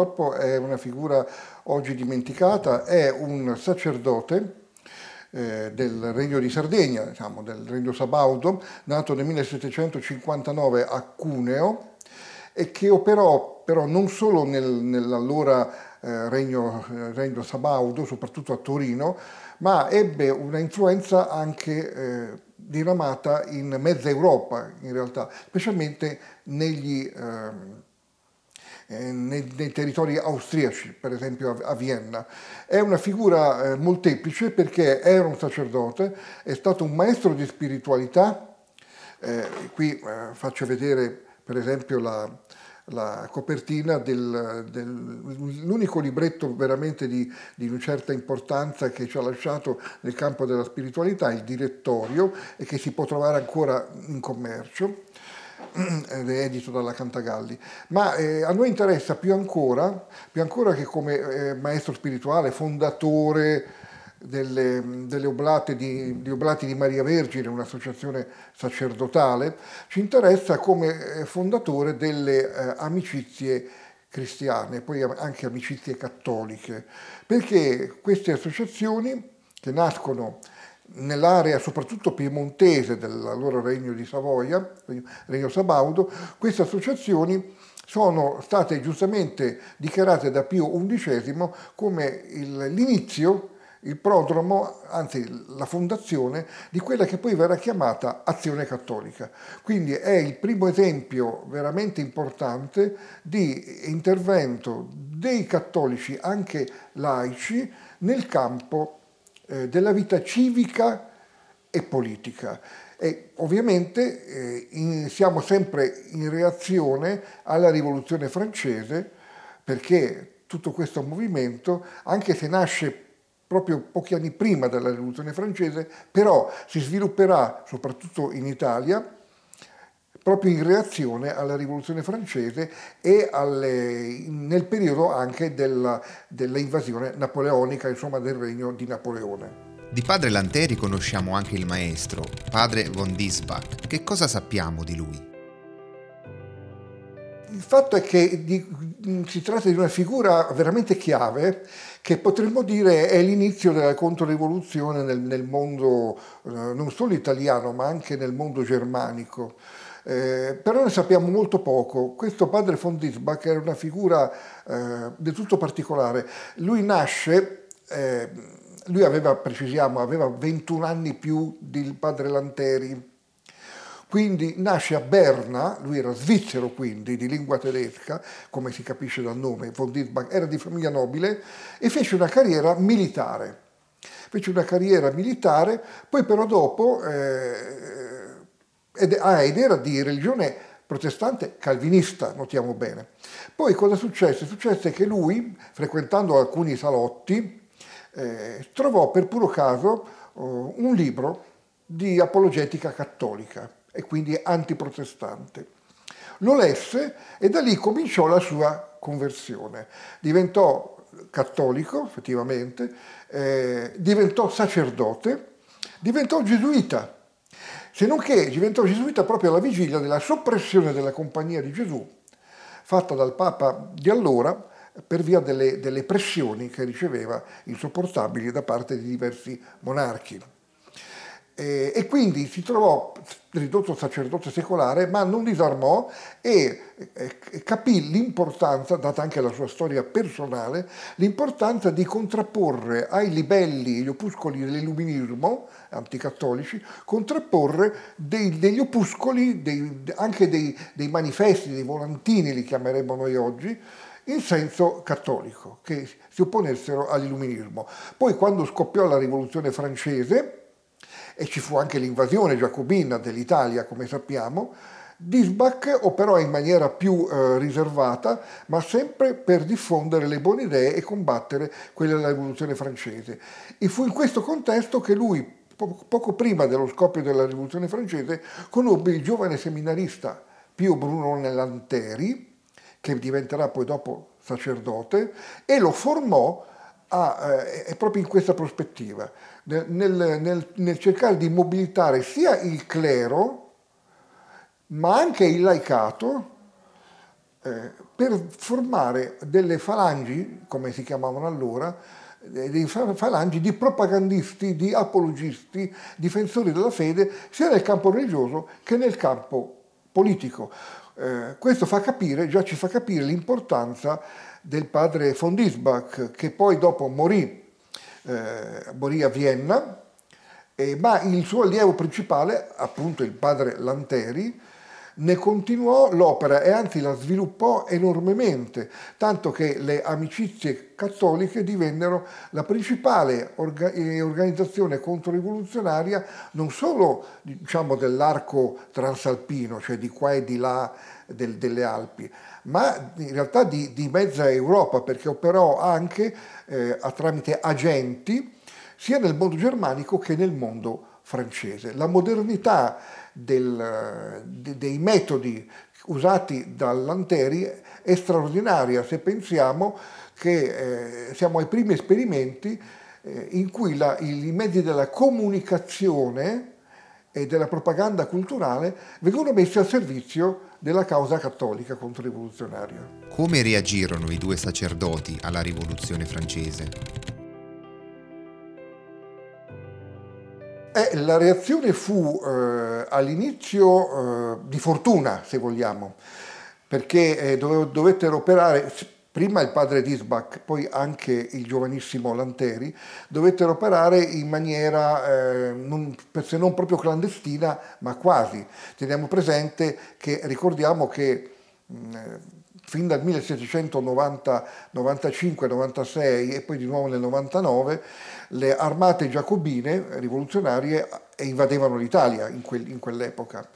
purtroppo è una figura oggi dimenticata, è un sacerdote del Regno di Sardegna, diciamo, del Regno Sabaudo, nato nel 1759 a Cuneo e che operò però non solo nell'allora Regno Sabaudo, soprattutto a Torino, ma ebbe una influenza anche diramata in mezza Europa, in realtà, specialmente nei territori austriaci, per esempio a Vienna. È una figura molteplice perché era un sacerdote, è stato un maestro di spiritualità. Qui faccio vedere per esempio la copertina dell'unico libretto veramente di una certa importanza che ci ha lasciato nel campo della spiritualità, il Direttorio, e che si può trovare ancora in commercio, è edito dalla Cantagalli. Ma a noi interessa più ancora che come maestro spirituale, fondatore delle oblate di Oblati di Maria Vergine, un'associazione sacerdotale, ci interessa come fondatore delle amicizie cristiane, poi anche amicizie cattoliche, perché queste associazioni che nascono nell'area soprattutto piemontese dell'allora Regno di Savoia, Regno Sabaudo, queste associazioni sono state giustamente dichiarate da Pio XI come l'inizio, il prodromo, anzi la fondazione di quella che poi verrà chiamata Azione Cattolica. Quindi è il primo esempio veramente importante di intervento dei cattolici, anche laici, nel campo della vita civica e politica. E ovviamente siamo sempre in reazione alla Rivoluzione francese, perché tutto questo movimento, anche se nasce proprio pochi anni prima della Rivoluzione francese, però si svilupperà soprattutto in Italia proprio in reazione alla Rivoluzione francese e nel periodo anche dell'invasione napoleonica, insomma del regno di Napoleone. Di padre Lanteri conosciamo anche il maestro, padre von Diesbach. Che cosa sappiamo di lui? Il fatto è che si tratta di una figura veramente chiave che potremmo dire è l'inizio della controrivoluzione nel mondo non solo italiano ma anche nel mondo germanico. Però ne sappiamo molto poco. Questo padre von Diesbach era una figura del tutto particolare. Lui nasce, lui aveva 21 anni più del padre Lanteri. Quindi nasce a Berna, lui era svizzero quindi, di lingua tedesca, come si capisce dal nome, von Diesbach era di famiglia nobile e fece una carriera militare. Poi però dopo, ed era di religione protestante calvinista, notiamo bene. Poi cosa successe? Successe che lui, frequentando alcuni salotti, trovò per puro caso un libro di apologetica cattolica e quindi antiprotestante. Lo lesse e da lì cominciò la sua conversione. Diventò cattolico, effettivamente, diventò sacerdote, diventò gesuita, se non che diventò gesuita proprio alla vigilia della soppressione della Compagnia di Gesù, fatta dal Papa di allora per via delle pressioni che riceveva insopportabili da parte di diversi monarchi. E quindi si trovò ridotto sacerdote secolare, ma non disarmò e capì l'importanza, data anche la sua storia personale, l'importanza di contrapporre ai libelli, gli opuscoli dell'illuminismo anticattolici, contrapporre degli opuscoli, anche dei manifesti, dei volantini, li chiameremmo noi oggi, in senso cattolico, che si opponessero all'illuminismo. Poi quando scoppiò la Rivoluzione francese, e ci fu anche l'invasione giacobina dell'Italia, come sappiamo, Diesbach operò in maniera più riservata, ma sempre per diffondere le buone idee e combattere quelle della Rivoluzione francese. E fu in questo contesto che lui, poco prima dello scoppio della Rivoluzione francese, conobbe il giovane seminarista Pio Bruno Lanteri, che diventerà poi dopo sacerdote, e lo formò proprio in questa prospettiva, nel cercare di mobilitare sia il clero, ma anche il laicato, per formare delle falangi, come si chiamavano allora, dei falangi di propagandisti, di apologisti, difensori della fede, sia nel campo religioso che nel campo politico. Questo già ci fa capire l'importanza del padre von Diesbach, che poi dopo morì a Vienna, ma il suo allievo principale, appunto il padre Lanteri, ne continuò l'opera e anzi la sviluppò enormemente, tanto che le amicizie cattoliche divennero la principale organizzazione controrivoluzionaria non solo, diciamo, dell'arco transalpino, cioè di qua e di là delle Alpi, ma in realtà di mezza Europa, perché operò anche tramite agenti sia nel mondo germanico che nel mondo francese. La modernità dei metodi usati da Lanteri è straordinaria se pensiamo che siamo ai primi esperimenti in cui i mezzi della comunicazione e della propaganda culturale vengono messi al servizio della causa cattolica controrivoluzionaria. Come reagirono i due sacerdoti alla rivoluzione francese? La reazione fu all'inizio di fortuna, se vogliamo, perché dovettero operare, prima il padre Diesbach, poi anche il giovanissimo Lanteri, dovettero operare in maniera per se non proprio clandestina, ma quasi. Teniamo presente che, ricordiamo che fin dal 1795-96 e poi di nuovo nel 99, le armate giacobine rivoluzionarie invadevano l'Italia in quell'epoca.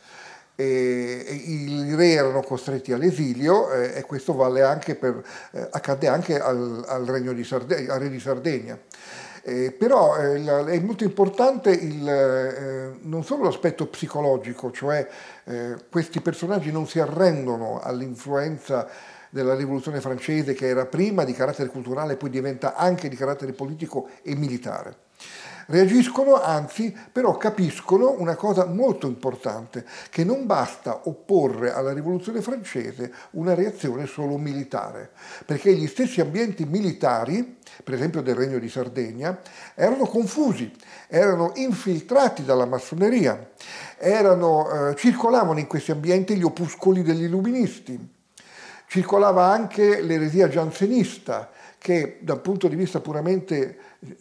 I re erano costretti all'esilio e questo accadde anche al re di Sardegna. Però è molto importante non solo l'aspetto psicologico, cioè questi personaggi non si arrendono all'influenza della rivoluzione francese, che era prima di carattere culturale e poi diventa anche di carattere politico e militare. Reagiscono, anzi, però capiscono una cosa molto importante, che non basta opporre alla rivoluzione francese una reazione solo militare, perché gli stessi ambienti militari, per esempio del Regno di Sardegna, erano confusi, erano infiltrati dalla massoneria, circolavano in questi ambienti gli opuscoli degli illuministi, circolava anche l'eresia giansenista, che dal punto di vista puramente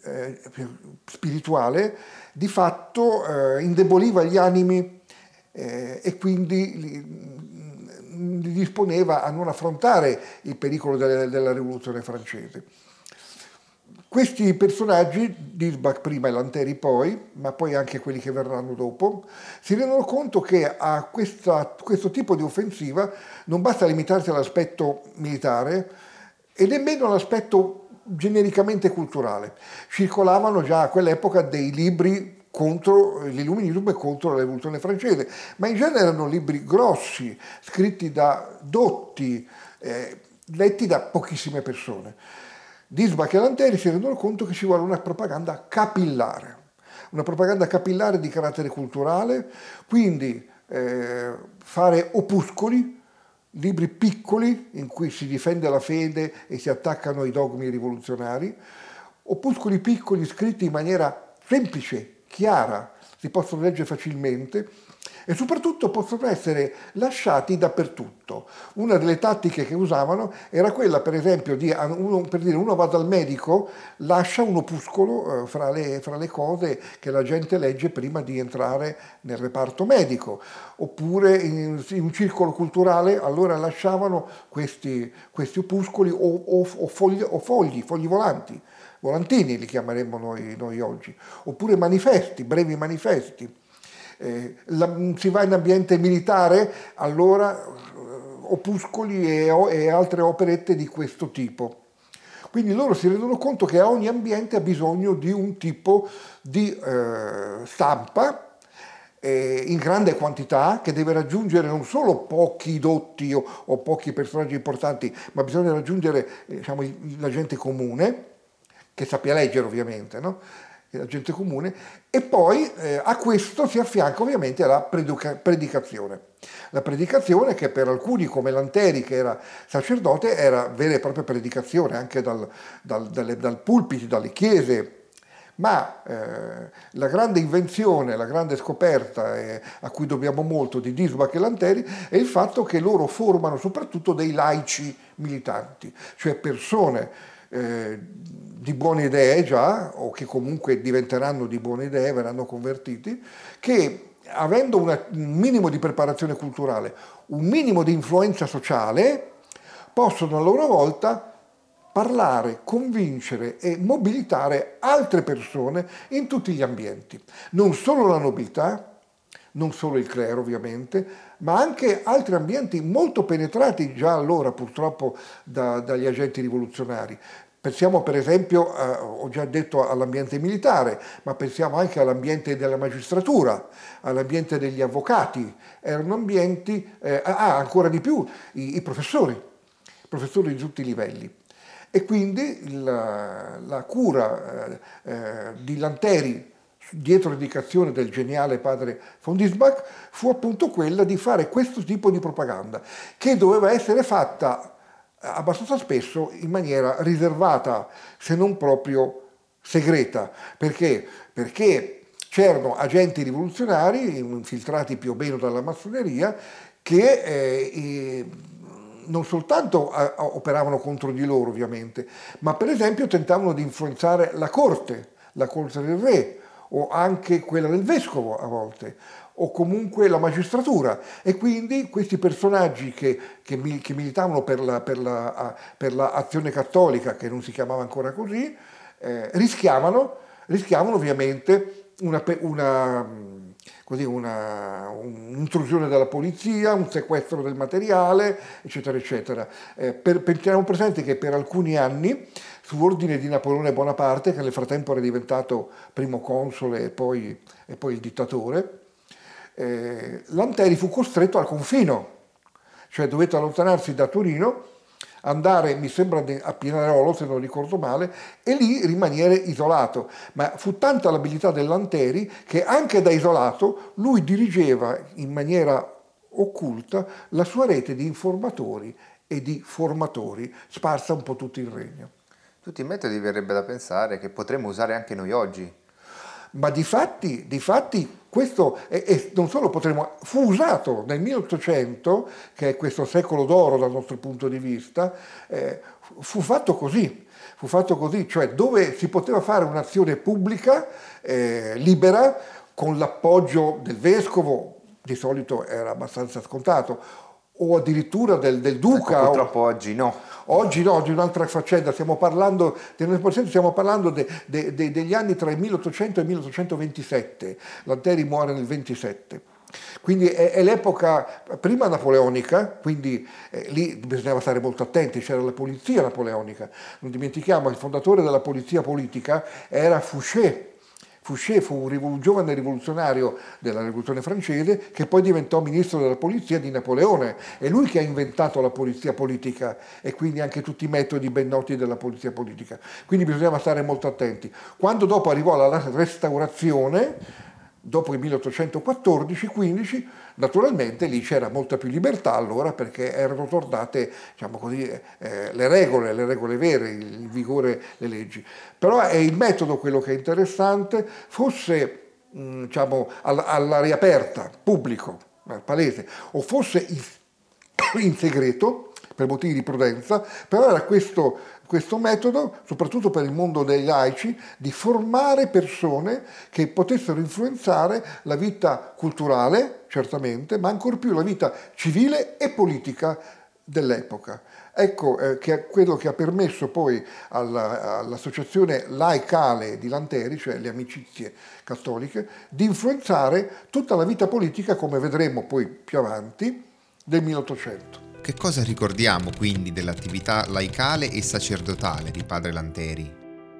spirituale di fatto indeboliva gli animi e quindi li disponeva a non affrontare il pericolo della rivoluzione francese. Questi personaggi, Diesbach prima e Lanteri poi, ma poi anche quelli che verranno dopo, si rendono conto che a questo tipo di offensiva non basta limitarsi all'aspetto militare e nemmeno all'aspetto genericamente culturale. Circolavano già a quell'epoca dei libri contro l'illuminismo e contro la rivoluzione francese, ma in genere erano libri grossi, scritti da dotti, letti da pochissime persone. Diesbach e Lanteri si rendono conto che ci vuole una propaganda capillare di carattere culturale, quindi fare opuscoli, libri piccoli in cui si difende la fede e si attaccano i dogmi rivoluzionari, opuscoli piccoli scritti in maniera semplice, chiara, si possono leggere facilmente e soprattutto possono essere lasciati dappertutto. Una delle tattiche che usavano era quella, per esempio, uno va dal medico, lascia un opuscolo fra le cose che la gente legge prima di entrare nel reparto medico, oppure in un circolo culturale allora lasciavano questi opuscoli o fogli volanti. Volantini li chiameremmo noi oggi, oppure manifesti, brevi manifesti. Si va in ambiente militare, allora opuscoli e altre operette di questo tipo. Quindi loro si rendono conto che ogni ambiente ha bisogno di un tipo di stampa in grande quantità, che deve raggiungere non solo pochi dotti o pochi personaggi importanti, ma bisogna raggiungere la gente comune, che sappia leggere ovviamente, no? la gente comune, e poi a questo si affianca ovviamente la predicazione. La predicazione che per alcuni, come Lanteri, che era sacerdote, era vera e propria predicazione, anche dal pulpiti, dalle chiese. Ma la grande invenzione, la grande scoperta a cui dobbiamo molto di Diesbach e Lanteri è il fatto che loro formano soprattutto dei laici militanti, cioè persone di buone idee già, o che comunque diventeranno di buone idee, verranno convertiti, che avendo un minimo di preparazione culturale, un minimo di influenza sociale, possono a loro volta parlare, convincere e mobilitare altre persone in tutti gli ambienti. Non solo la nobiltà, non solo il clero ovviamente, ma anche altri ambienti molto penetrati già allora purtroppo dagli agenti rivoluzionari. Pensiamo per esempio, ho già detto, all'ambiente militare, ma pensiamo anche all'ambiente della magistratura, all'ambiente degli avvocati. Erano ambienti, ancora di più, i professori di tutti i livelli. E quindi la cura di Lanteri dietro l'indicazione del geniale padre von Diesbach fu appunto quella di fare questo tipo di propaganda, che doveva essere fatta abbastanza spesso in maniera riservata, se non proprio segreta. Perché? Perché c'erano agenti rivoluzionari, infiltrati più o meno dalla massoneria, che non soltanto operavano contro di loro ovviamente, ma per esempio tentavano di influenzare la corte del re, o anche quella del vescovo a volte, o comunque la magistratura, e quindi questi personaggi che militavano per la Azione Cattolica, che non si chiamava ancora così, rischiavano ovviamente un'intrusione della polizia, un sequestro del materiale, eccetera, eccetera. Teniamo presente che per alcuni anni, su ordine di Napoleone Bonaparte, che nel frattempo era diventato primo console e poi il dittatore, Lanteri fu costretto al confino, cioè dovette allontanarsi da Torino, andare, mi sembra, a Pinerolo, se non ricordo male, e lì rimanere isolato. Ma fu tanta l'abilità del Lanteri che anche da isolato lui dirigeva in maniera occulta la sua rete di informatori e di formatori sparsa un po' tutto il regno. Tutti i metodi verrebbe da pensare che potremmo usare anche noi oggi. Ma di fatti questo non solo fu usato nel 1800, che è questo secolo d'oro dal nostro punto di vista, fu fatto così, cioè dove si poteva fare un'azione pubblica libera, con l'appoggio del vescovo, di solito era abbastanza scontato, o addirittura del duca. Ecco, purtroppo oggi no. Oggi no, di un'altra faccenda, stiamo parlando degli anni tra il 1800 e il 1827, Lanteri muore nel 27. Quindi è l'epoca prima napoleonica, quindi lì bisognava stare molto attenti, c'era la polizia napoleonica, non dimentichiamo, il fondatore della polizia politica era Fouché. Fouché fu un giovane rivoluzionario della rivoluzione francese che poi diventò ministro della polizia di Napoleone. È lui che ha inventato la polizia politica e quindi anche tutti i metodi ben noti della polizia politica. Quindi bisognava stare molto attenti. Quando dopo arrivò la restaurazione, dopo il 1814-15, naturalmente lì c'era molta più libertà allora, perché erano tornate, diciamo così, le regole vere, il vigore, le leggi. Però è il metodo quello che è interessante, fosse diciamo all'aria aperta, pubblico, palese, o fosse in segreto per motivi di prudenza, però era questo metodo, soprattutto per il mondo dei laici, di formare persone che potessero influenzare la vita culturale, certamente, ma ancor più la vita civile e politica dell'epoca. Ecco quello che ha permesso poi all'associazione laicale di Lanteri, cioè le amicizie cattoliche, di influenzare tutta la vita politica, come vedremo poi più avanti, del 1800. Che cosa ricordiamo quindi dell'attività laicale e sacerdotale di padre Lanteri?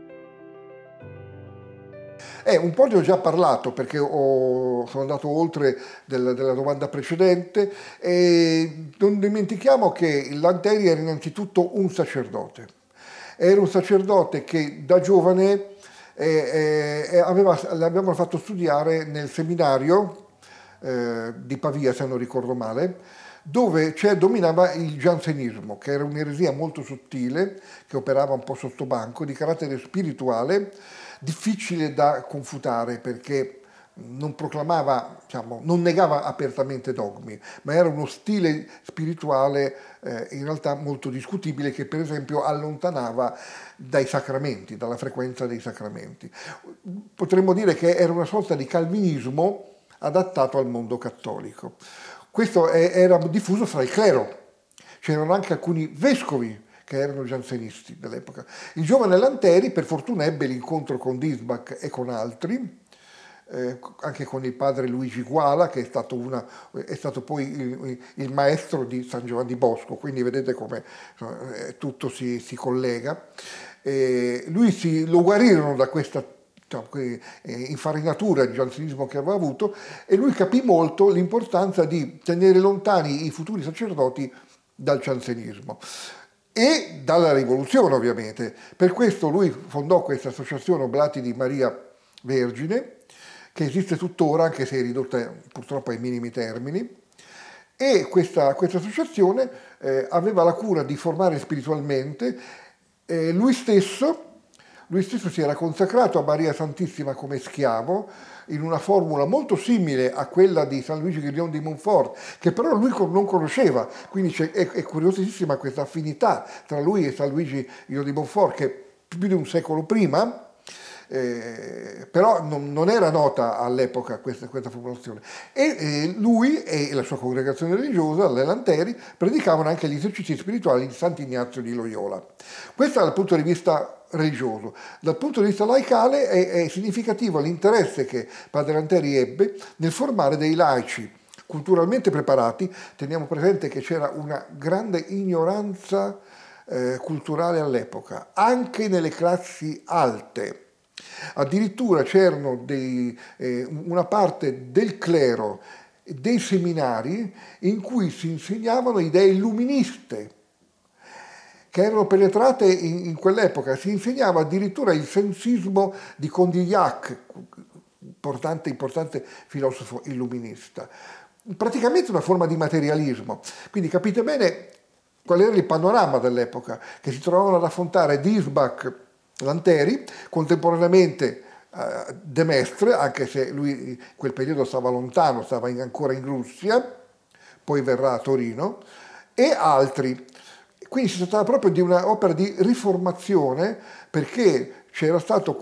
Un po' ne ho già parlato, perché sono andato oltre della domanda precedente, e non dimentichiamo che Lanteri era innanzitutto un sacerdote. Era un sacerdote che da giovane l'avevano fatto studiare nel seminario di Pavia, se non ricordo male, dove dominava il giansenismo, che era un'eresia molto sottile, che operava un po' sotto banco, di carattere spirituale, difficile da confutare perché non proclamava, diciamo, non negava apertamente dogmi, ma era uno stile spirituale in realtà molto discutibile, che per esempio allontanava dai sacramenti, dalla frequenza dei sacramenti. Potremmo dire che era una sorta di calvinismo adattato al mondo cattolico. Questo era diffuso fra il clero, c'erano anche alcuni vescovi che erano giansenisti dell'epoca. Il giovane Lanteri per fortuna ebbe l'incontro con Diesbach e con altri, anche con il padre Luigi Guala, che è stato poi il maestro di San Giovanni Bosco, quindi vedete come tutto si collega. Lo guarirono da questa infarinatura di giansenismo che aveva avuto, e lui capì molto l'importanza di tenere lontani i futuri sacerdoti dal giansenismo e dalla rivoluzione, ovviamente. Per questo lui fondò questa associazione Oblati di Maria Vergine, che esiste tuttora, anche se è ridotta purtroppo ai minimi termini, e questa associazione aveva la cura di formare spiritualmente. Lui stesso si era consacrato a Maria Santissima come schiavo, in una formula molto simile a quella di San Luigi Guillaume di Montfort, che però lui non conosceva, quindi è curiosissima questa affinità tra lui e San Luigi Guillaume di Montfort, che più di un secolo prima, però non era nota all'epoca questa formulazione. E lui e la sua congregazione religiosa, le Lanteri, predicavano anche gli esercizi spirituali di Sant'Ignazio di Loyola. Questo dal punto di vista religioso. Dal punto di vista laicale è significativo l'interesse che padre Lanteri ebbe nel formare dei laici culturalmente preparati. Teniamo presente che c'era una grande ignoranza culturale all'epoca, anche nelle classi alte. Addirittura c'erano una parte del clero, dei seminari, in cui si insegnavano idee illuministe, che erano penetrate in quell'epoca. Si insegnava addirittura il sensismo di Condillac, importante filosofo illuminista. Praticamente una forma di materialismo. Quindi capite bene qual era il panorama dell'epoca, che si trovavano ad affrontare Diesbach, Lanteri, contemporaneamente De Maistre, anche se lui in quel periodo stava lontano, stava ancora in Russia, poi verrà a Torino, e altri. Quindi si trattava proprio di un'opera di riformazione, perché c'era stato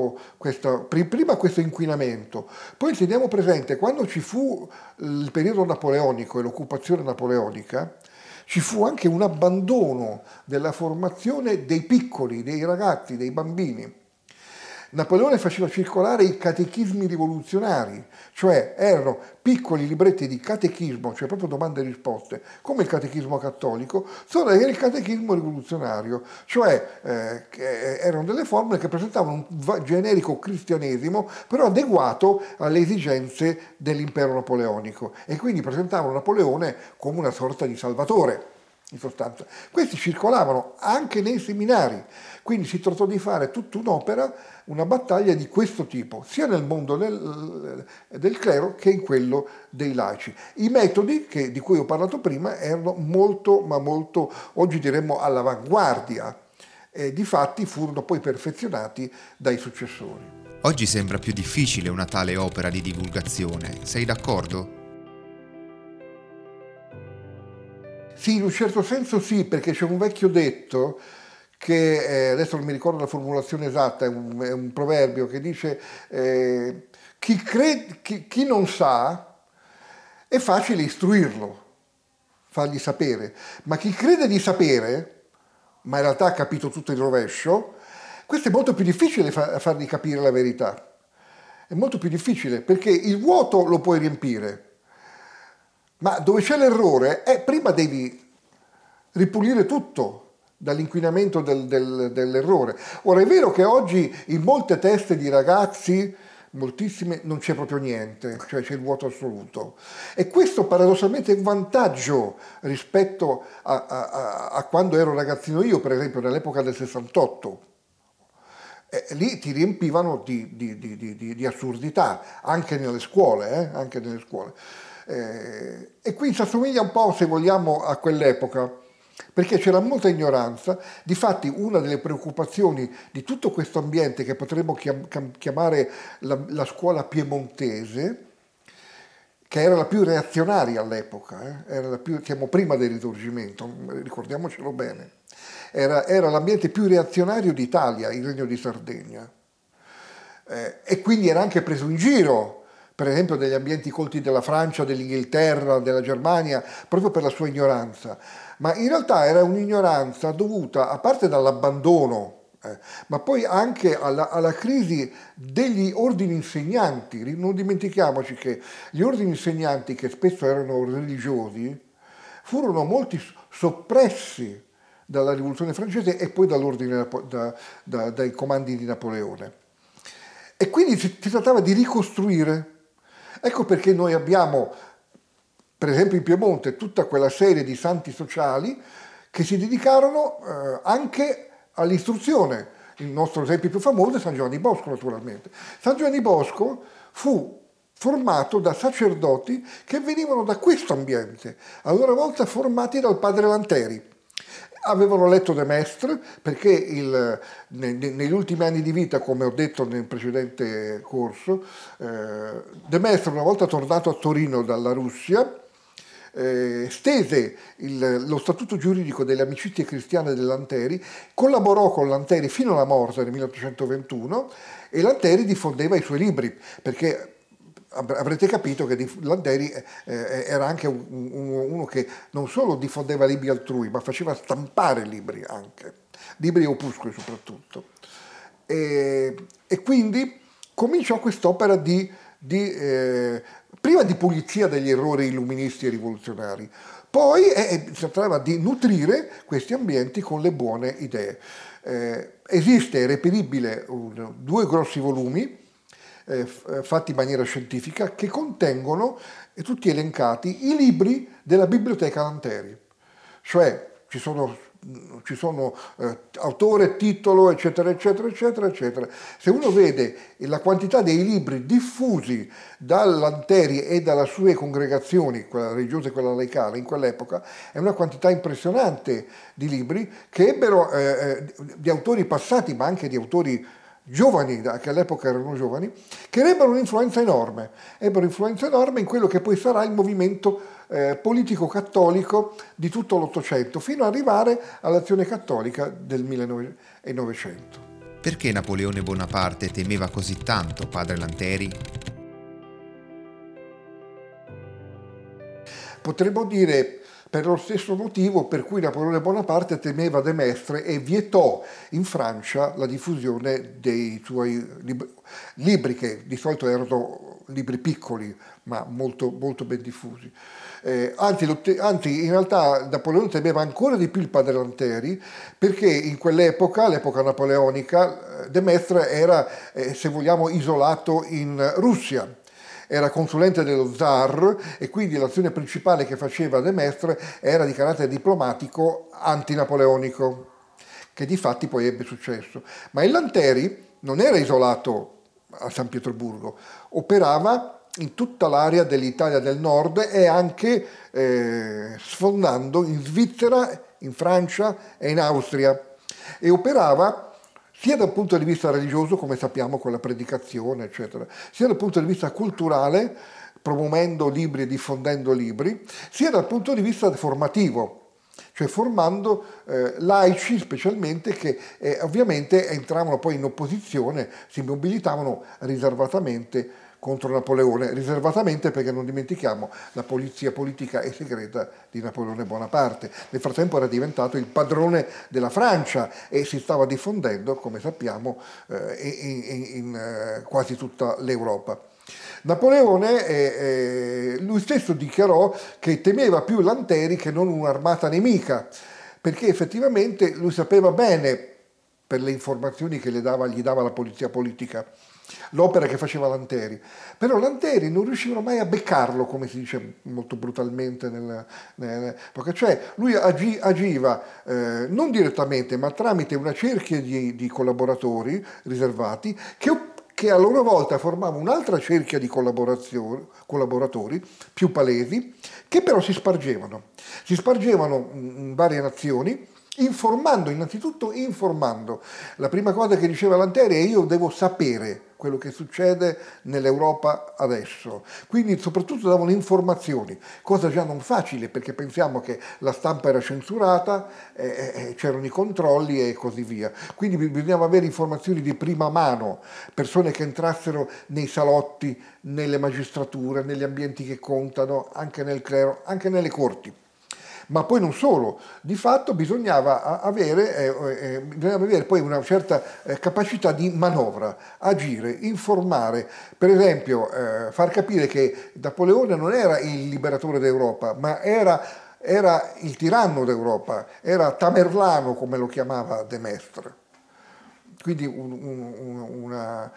prima questo inquinamento. Poi teniamo presente, quando ci fu il periodo napoleonico e l'occupazione napoleonica, ci fu anche un abbandono della formazione dei piccoli, dei ragazzi, dei bambini. Napoleone faceva circolare i catechismi rivoluzionari, cioè erano piccoli libretti di catechismo, cioè proprio domande e risposte, come il catechismo cattolico, solo era il catechismo rivoluzionario, cioè erano delle formule che presentavano un generico cristianesimo, però adeguato alle esigenze dell'impero napoleonico, e quindi presentavano Napoleone come una sorta di salvatore, in sostanza. Questi circolavano anche nei seminari, quindi si trattò di fare tutta un'opera, una battaglia di questo tipo, sia nel mondo del clero che in quello dei laici. I metodi di cui ho parlato prima erano molto, ma molto, oggi diremmo all'avanguardia, e difatti furono poi perfezionati dai successori. Oggi sembra più difficile una tale opera di divulgazione, sei d'accordo? Sì, in un certo senso sì, perché c'è un vecchio detto che, adesso non mi ricordo la formulazione esatta, è un proverbio che dice chi non sa è facile istruirlo, fargli sapere, ma chi crede di sapere, ma in realtà ha capito tutto il rovescio, questo è molto più difficile fargli capire la verità. È molto più difficile, perché il vuoto lo puoi riempire, ma dove c'è l'errore, prima devi ripulire tutto dall'inquinamento dell'errore. Ora è vero che oggi in molte teste di ragazzi, moltissime, non c'è proprio niente, cioè c'è il vuoto assoluto. E questo paradossalmente è un vantaggio rispetto a quando ero ragazzino io, per esempio nell'epoca del 68. lì ti riempivano di assurdità, anche nelle scuole, anche nelle scuole. E qui si assomiglia un po', se vogliamo, a quell'epoca, perché c'era molta ignoranza. Difatti una delle preoccupazioni di tutto questo ambiente, che potremmo chiamare la scuola piemontese, che era la più reazionaria all'epoca, era la più, siamo prima del Risorgimento, ricordiamocelo bene, era l'ambiente più reazionario d'Italia, il Regno di Sardegna, e quindi era anche preso in giro, per esempio, dagli ambienti colti della Francia, dell'Inghilterra, della Germania, proprio per la sua ignoranza. Ma in realtà era un'ignoranza dovuta, a parte dall'abbandono, ma poi anche alla crisi degli ordini insegnanti. Non dimentichiamoci che gli ordini insegnanti, che spesso erano religiosi, furono molti soppressi dalla rivoluzione francese e poi dall'ordine, dai comandi di Napoleone. E quindi si trattava di ricostruire. Ecco perché noi abbiamo, per esempio in Piemonte, tutta quella serie di santi sociali che si dedicarono anche all'istruzione. Il nostro esempio più famoso è San Giovanni Bosco, naturalmente. San Giovanni Bosco fu formato da sacerdoti che venivano da questo ambiente, a loro volta formati dal padre Lanteri. Avevano letto De Maistre, perché negli ultimi anni di vita, come ho detto nel precedente corso, De Maistre, una volta tornato a Torino dalla Russia, stese lo statuto giuridico delle amicizie cristiane del Lanteri, collaborò con Lanteri fino alla morte nel 1821, e Lanteri diffondeva i suoi libri, perché avrete capito che Lanteri era anche uno che non solo diffondeva libri altrui, ma faceva stampare libri anche, libri e opuscoli soprattutto. E quindi cominciò quest'opera prima di pulizia degli errori illuministi e rivoluzionari, poi si trattava di nutrire questi ambienti con le buone idee. Esiste, è reperibile, 2 grossi volumi fatti in maniera scientifica, che contengono, tutti elencati, i libri della biblioteca Lanteri, cioè ci sono autore, titolo, eccetera, eccetera, eccetera, eccetera. Se uno vede la quantità dei libri diffusi dal Lanteri e dalle sue congregazioni, quella religiosa e quella laicale, in quell'epoca, è una quantità impressionante di libri che ebbero di autori passati, ma anche di autori giovani, che all'epoca erano giovani, che ebbero un'influenza enorme, in quello che poi sarà il movimento politico cattolico di tutto l'Ottocento, fino ad arrivare all'Azione Cattolica del 1900. Perché Napoleone Bonaparte temeva così tanto padre Lanteri? Potremmo dire per lo stesso motivo per cui Napoleone Bonaparte temeva De Maistre e vietò in Francia la diffusione dei suoi libri, che di solito erano libri piccoli ma molto, molto ben diffusi. Anzi, in realtà Napoleone temeva ancora di più il padre Lanteri, perché in quell'epoca, l'epoca napoleonica, De Maistre era, se vogliamo, isolato in Russia. Era consulente dello zar e quindi l'azione principale che faceva De Maistre era di carattere diplomatico antinapoleonico, che di fatti poi ebbe successo. Ma il Lanteri non era isolato a San Pietroburgo, operava in tutta l'area dell'Italia del Nord e anche sfondando in Svizzera, in Francia e in Austria, e operava sia dal punto di vista religioso, come sappiamo con la predicazione, eccetera, sia dal punto di vista culturale, promuovendo libri e diffondendo libri, sia dal punto di vista formativo, cioè formando laici specialmente, che ovviamente entravano poi in opposizione, si mobilitavano riservatamente contro Napoleone, riservatamente perché non dimentichiamo la polizia politica e segreta di Napoleone Bonaparte. Nel frattempo era diventato il padrone della Francia e si stava diffondendo, come sappiamo, in quasi tutta l'Europa. Napoleone, lui stesso dichiarò che temeva più Lanteri che non un'armata nemica, perché effettivamente lui sapeva bene per le informazioni che gli dava la polizia politica, l'opera che faceva Lanteri. Però Lanteri non riuscivano mai a beccarlo, come si dice molto brutalmente, cioè lui agiva non direttamente, ma tramite una cerchia di collaboratori riservati che a loro volta formava un'altra cerchia di collaboratori più palesi, che però si spargevano in varie nazioni, innanzitutto informando. La prima cosa che diceva Lanteri è: io devo sapere quello che succede nell'Europa adesso. Quindi soprattutto davano informazioni, cosa già non facile, perché pensiamo che la stampa era censurata, c'erano i controlli e così via. Quindi bisognava avere informazioni di prima mano, persone che entrassero nei salotti, nelle magistrature, negli ambienti che contano, anche nel clero, anche nelle corti. Ma poi non solo, di fatto bisognava avere poi una certa capacità di manovra, agire, informare, per esempio far capire che Napoleone non era il liberatore d'Europa, ma era il tiranno d'Europa, era Tamerlano, come lo chiamava De Maistre. Quindi una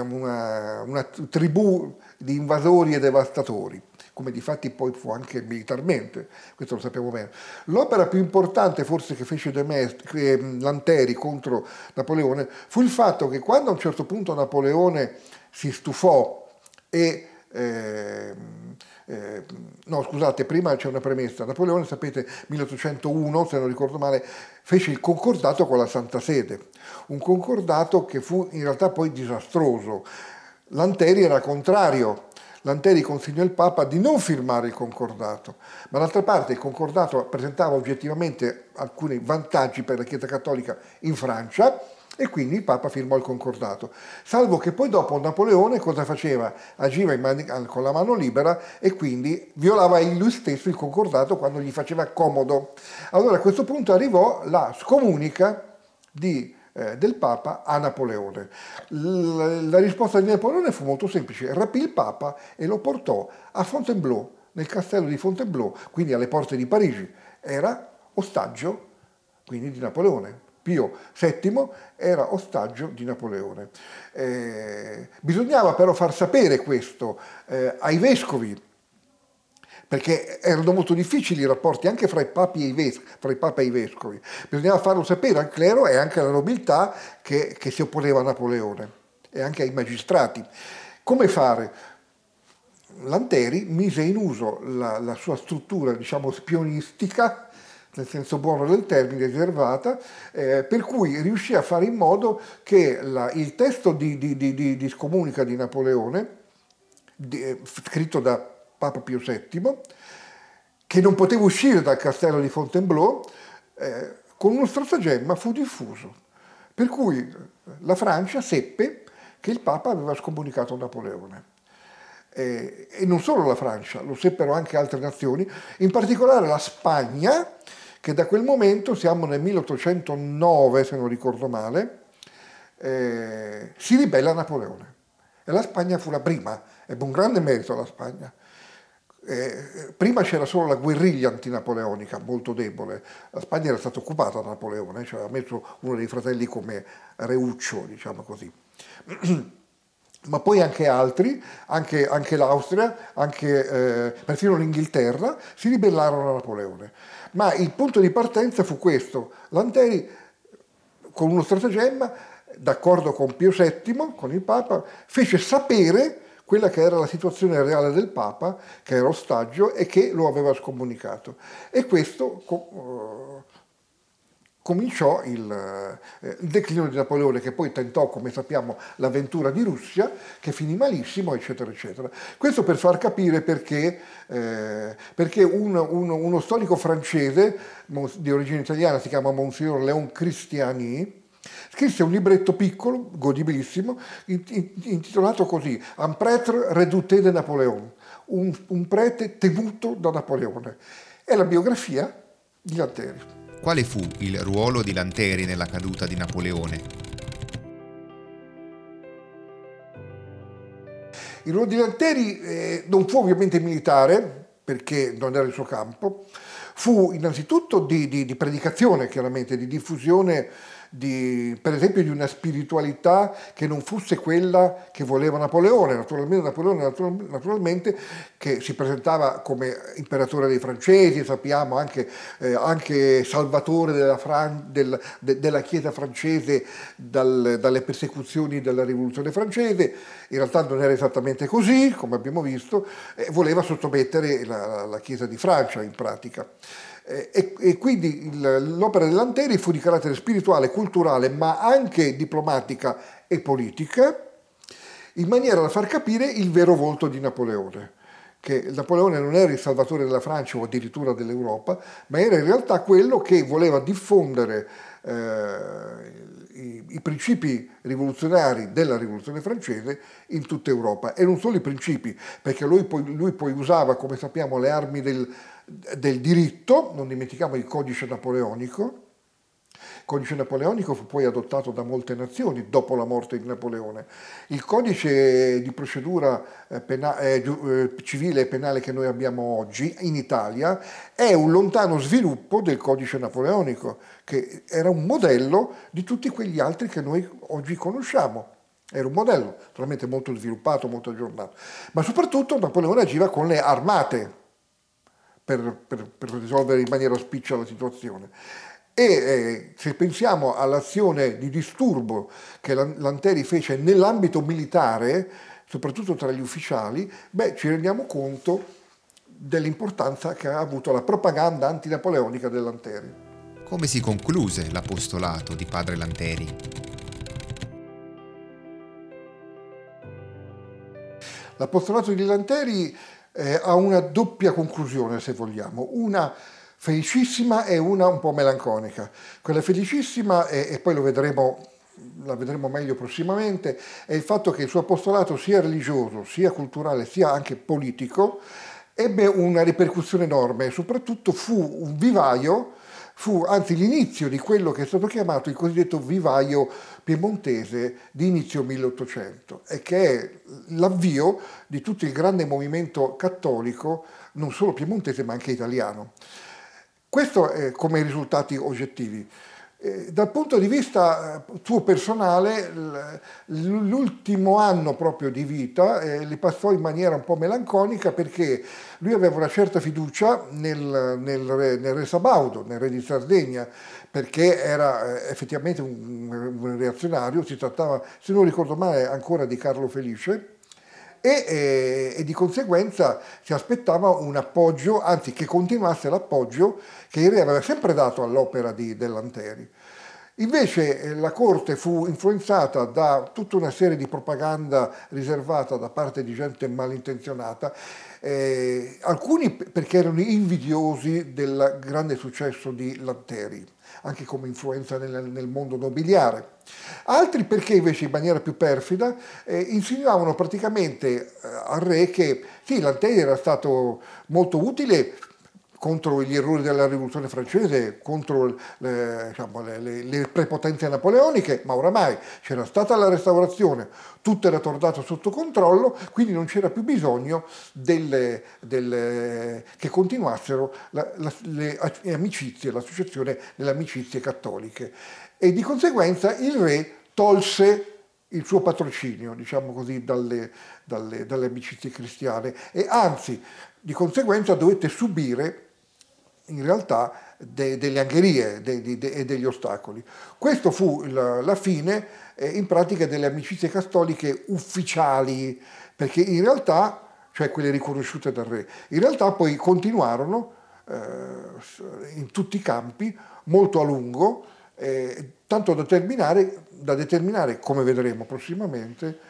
tribù di invasori e devastatori, come difatti poi fu anche militarmente, questo lo sappiamo bene. L'opera più importante forse che fece Lanteri contro Napoleone fu il fatto che quando a un certo punto Napoleone si stufò prima c'è una premessa. Napoleone, sapete, 1801, se non ricordo male, fece il concordato con la Santa Sede, un concordato che fu in realtà poi disastroso. Lanteri era contrario. Lanteri consigliò al Papa di non firmare il concordato, ma d'altra parte il concordato presentava oggettivamente alcuni vantaggi per la Chiesa Cattolica in Francia, e quindi il Papa firmò il concordato, salvo che poi dopo Napoleone cosa faceva? Agiva con la mano libera e quindi violava lui stesso il concordato quando gli faceva comodo. Allora a questo punto arrivò la scomunica del Papa a Napoleone. La risposta di Napoleone fu molto semplice: rapì il Papa e lo portò a Fontainebleau, nel castello di Fontainebleau, quindi alle porte di Parigi. Era ostaggio quindi di Napoleone. Pio VII era ostaggio di Napoleone. Bisognava però far sapere questo ai vescovi, perché erano molto difficili i rapporti anche fra i Papa e i vescovi. Bisognava farlo sapere al clero e anche alla nobiltà che si opponeva a Napoleone, e anche ai magistrati. Come fare? Lanteri mise in uso la sua struttura, diciamo, spionistica, nel senso buono del termine, riservata, per cui riuscì a fare in modo che il testo di scomunica di Napoleone, scritto da Papa Pio VII, che non poteva uscire dal castello di Fontainebleau, con uno stratagemma fu diffuso, per cui la Francia seppe che il Papa aveva scomunicato Napoleone. E non solo la Francia, lo seppero anche altre nazioni, in particolare la Spagna, che da quel momento, siamo nel 1809 se non ricordo male, si ribella a Napoleone. E la Spagna fu la prima, ebbe un grande merito alla Spagna. Prima c'era solo la guerriglia antinapoleonica, molto debole. La Spagna era stata occupata da Napoleone, cioè aveva messo uno dei fratelli come Reuccio, diciamo così. Ma poi anche altri, anche l'Austria, perfino l'Inghilterra, si ribellarono a Napoleone. Ma il punto di partenza fu questo: Lanteri, con uno stratagemma, d'accordo con Pio VII, con il Papa, fece sapere quella che era la situazione reale del Papa, che era ostaggio e che lo aveva scomunicato. E questo cominciò il declino di Napoleone, che poi tentò, come sappiamo, l'avventura di Russia, che finì malissimo, eccetera, eccetera. Questo per far capire perché uno storico francese di origine italiana, si chiama Monsignor Léon Christiani, scrisse un libretto piccolo, godibilissimo, intitolato così: Un prêtre redouté de Napoléon, un prete temuto da Napoleone. È la biografia di Lanteri. Quale fu il ruolo di Lanteri nella caduta di Napoleone? Il ruolo di Lanteri non fu ovviamente militare, perché non era il suo campo, fu innanzitutto di predicazione, chiaramente, di diffusione per esempio di una spiritualità che non fosse quella che voleva Napoleone. Naturalmente che si presentava come imperatore dei francesi, sappiamo anche salvatore della Chiesa francese dalle persecuzioni della Rivoluzione francese. In realtà non era esattamente così, come abbiamo visto, voleva sottomettere la Chiesa di Francia in pratica. E quindi l'opera di Lanteri fu di carattere spirituale, culturale, ma anche diplomatica e politica, in maniera da far capire il vero volto di Napoleone, che Napoleone non era il salvatore della Francia o addirittura dell'Europa, ma era in realtà quello che voleva diffondere i principi rivoluzionari della rivoluzione francese in tutta Europa, e non solo i principi, perché lui poi usava, come sappiamo, le armi del diritto. Non dimentichiamo il codice napoleonico. Il codice napoleonico fu poi adottato da molte nazioni dopo la morte di Napoleone. Il codice di procedura civile e penale che noi abbiamo oggi in Italia è un lontano sviluppo del codice napoleonico, che era un modello di tutti quegli altri che noi oggi conosciamo. Era un modello, naturalmente molto sviluppato, molto aggiornato. Ma soprattutto Napoleone agiva con le armate per risolvere in maniera spiccia la situazione. E se pensiamo all'azione di disturbo che Lanteri fece nell'ambito militare, soprattutto tra gli ufficiali, ci rendiamo conto dell'importanza che ha avuto la propaganda antinapoleonica del Lanteri. Come si concluse l'apostolato di padre Lanteri? L'apostolato di Lanteri ha una doppia conclusione, se vogliamo, una felicissima e una un po' melanconica. Quella felicissima, e poi la vedremo meglio prossimamente, è il fatto che il suo apostolato, sia religioso, sia culturale, sia anche politico, ebbe una ripercussione enorme e soprattutto fu un vivaio, fu anzi l'inizio di quello che è stato chiamato il cosiddetto vivaio piemontese di inizio 1800, e che è l'avvio di tutto il grande movimento cattolico, non solo piemontese ma anche italiano. Questo è come risultati oggettivi. Dal punto di vista suo personale, l'ultimo anno proprio di vita li passò in maniera un po' melanconica, perché lui aveva una certa fiducia nel re Sabaudo, nel re di Sardegna, perché era effettivamente un reazionario. Si trattava, se non ricordo male, ancora di Carlo Felice, e di conseguenza si aspettava un appoggio, anzi che continuasse l'appoggio che il re aveva sempre dato all'opera del Lanteri. Invece la corte fu influenzata da tutta una serie di propaganda riservata da parte di gente malintenzionata, alcuni perché erano invidiosi del grande successo di Lanteri, anche come influenza nel mondo nobiliare. Altri perché invece in maniera più perfida insinuavano praticamente al re che sì, Lanteri era stato molto utile contro gli errori della rivoluzione francese, contro le prepotenze napoleoniche, ma oramai c'era stata la restaurazione, tutto era tornato sotto controllo, quindi non c'era più bisogno che continuassero le amicizie, l'associazione delle amicizie cattoliche. E di conseguenza il re tolse il suo patrocinio, diciamo così, dalle amicizie cristiane, e anzi, di conseguenza dovette subire in realtà delle angherie e degli ostacoli. Questo fu la fine in pratica delle amicizie cattoliche ufficiali, perché in realtà, cioè quelle riconosciute dal re, in realtà poi continuarono in tutti i campi molto a lungo, tanto da determinare, come vedremo prossimamente,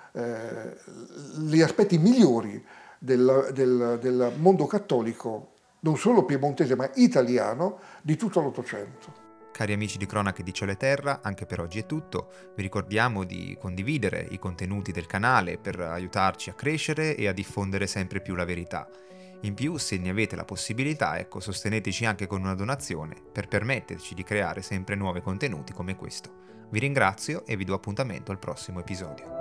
gli aspetti migliori del mondo cattolico, non solo piemontese ma italiano, di tutto l'Ottocento. Cari amici di Cronache di Cielo e Terra, anche per oggi è tutto. Vi ricordiamo di condividere i contenuti del canale per aiutarci a crescere e a diffondere sempre più la verità. In più, se ne avete la possibilità, sosteneteci anche con una donazione per permetterci di creare sempre nuovi contenuti come questo. Vi ringrazio e vi do appuntamento al prossimo episodio.